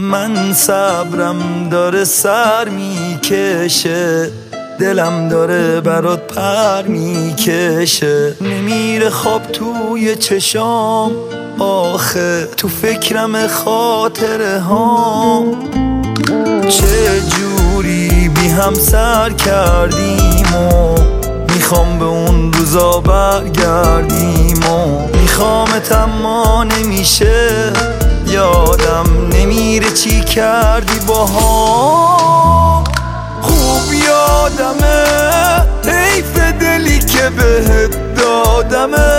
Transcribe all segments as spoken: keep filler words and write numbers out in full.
من صبرم داره سر میکشه، دلم داره برات پر میکشه. نمیره خواب توی چشام، آخه تو فکرم خاطره هام. چه جوری بی هم سر کردیم و میخوام به اون روزا برگردیم و میخوامت اما نمیشه، یادم نمیره چی کردی با هم. خوب یادمه حیف دلی که بهت دادمه،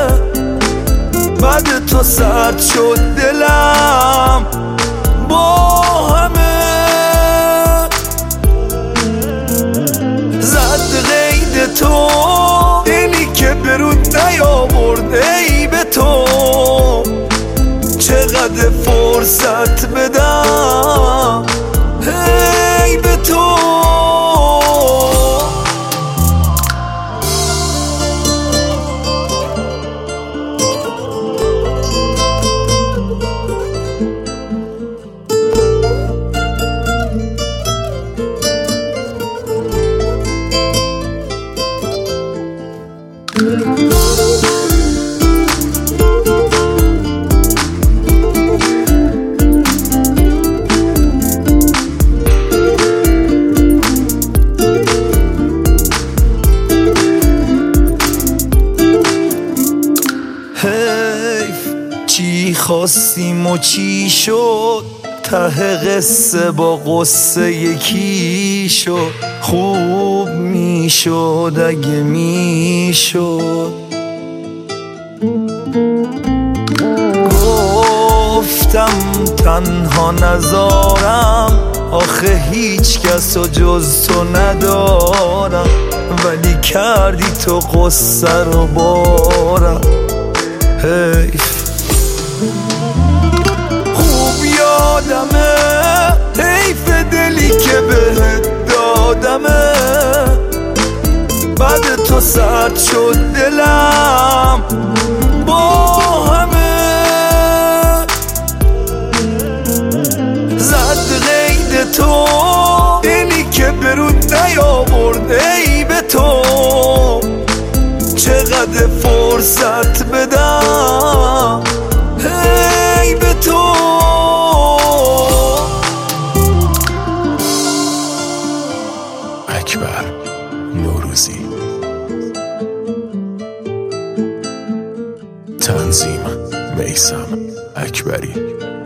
بعد تو سرد شد دلم با همه. زد قید تو دلی که برود نیاورد ای به تو، چقدر فرصت بدم هی به تو. حیف چی خواستیم و چی شد، ته قصه با قصه یکی شد. خوب میشد اگه میشد، گفتم تنها نزارم، آخه هیچ کس و جز تو ندارم، ولی کردی تو قصه رو بارم. حیف خوب یادمه حیف دلی که بهت دادمه، بعد تو سرد شد دلم با همه. زد قید تو دلی که برود نیاورد ای به تو، چقدر فرصت بدم هی به تو. اکبر نوروزی. تنظیم میثم اکبری.